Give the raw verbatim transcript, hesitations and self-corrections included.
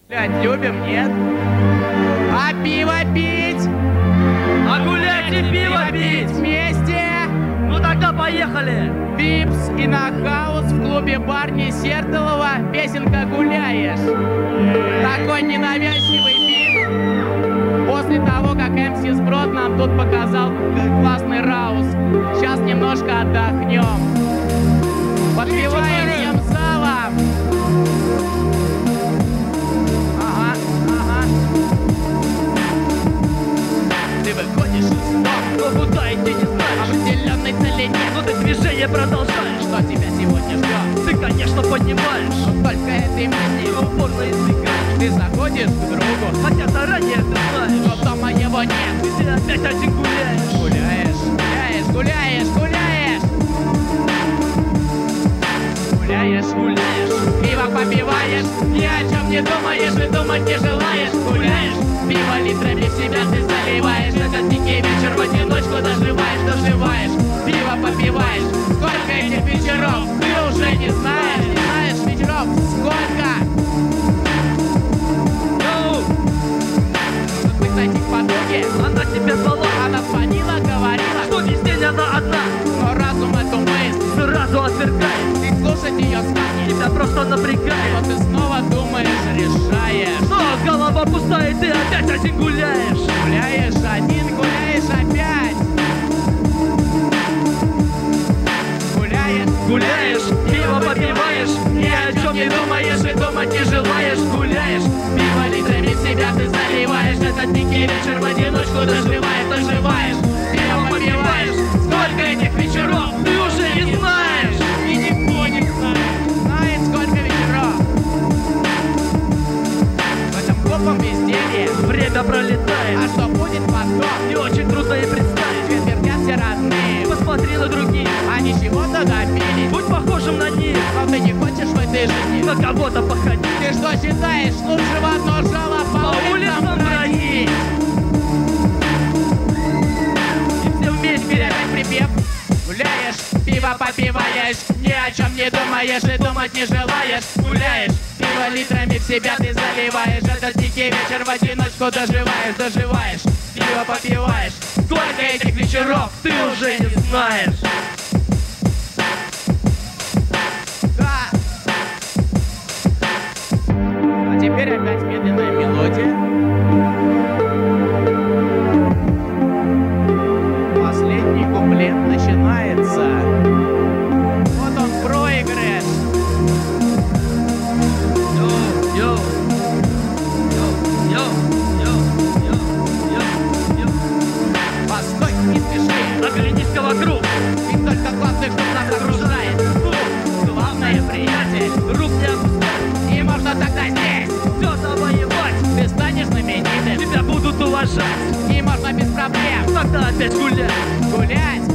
Блядь, любим, нет? А пиво пить? А гулять и пиво пить! Вместе? Ну тогда поехали! Випс и на хаус в клубе Барни Сертолова песенка «Гуляешь». Такой ненавязчивый бит. После того, как эм си Сброд нам тут показал классный раус. Сейчас немножко отдохнем. Подпеваем всем салом. Ага, ага. Ты выходишь из дома, Но куда идти не знаешь? определенной цели нет. Но ты движение продолжаешь. Что тебя сегодня ждет? Ты, конечно, понимаешь. Но только этой мысли И упорно избегаешь. ты заходишь к другу, Хотя заранее ты знаешь. но дома его нет. Ты опять один гуляешь. Гуляешь, гуляешь, гуляешь, гуляешь. Гуляешь, Гуляешь. пиво попиваешь, ни о чем не думаешь и думать не желаешь. Гуляешь, пиво литрами в себя ты заливаешь. Этот дикий вечер в одиночку доживаешь, доживаешь. Пиво попиваешь, сколько этих вечеров ты уже не знаешь. Не знаешь вечеров, сколько? Ну, Нужно быть найти к подруге. она тебе звала. Она звонила, говорила, Что весь день она одна. но разум эту мысль. Сразу отвергает. Ты слушать ее станешь. Тебя просто напрягает. Вот ты снова думаешь, решаешь. Но голова пустая, и ты опять один гуляешь. Гуляешь один, гуляешь опять. Гуляешь, Гуляешь, пиво попиваешь, ни о чем не думаешь и думать не желаешь. Гуляешь, пиво литрами в себя ты заливаешь. Этот дикий вечер в одиночку доживаешь, доживаешь. Пиво попиваешь, сколько этих вечеров ты уже не знаешь. и никто не знает. Знает, сколько вечеров. В этом глупом безделье. Время пролетает, А что будет потом? не очень трудно и представить. Свет вертят все родные. Посмотри на других, Они чего-то добились. будь похожим на них, Но ты не хочешь в этой жизни. на кого-то походить. Ты что считаешь, лучше в одно жало по, По улицам бродить. И все вместе опять припев. Гуляешь, пиво попиваешь, ни о чем не думаешь и думать не желаешь. Гуляешь, пиво литрами в себя ты заливаешь. Этот дикий вечер в одиночку доживаешь, доживаешь. Пиво попиваешь, сколько этих вечеров Ты уже не знаешь. Да. А теперь опять медленная мелодия. Последний куплет начинается. Вот он, проигрыш. Йоу, йоу, йоу, йоу, йоу, йоу, йоу, йоу. Постой, не спеши. Оглянись-ка вокруг. И только классных штук нас окружает. Главное, приятель, Рук не опускай. и можно тогда здесь. Все завоевать. Ты станешь знаменитым, Тебя будут уважать. и можно без проблем Тогда опять гулять. гулять.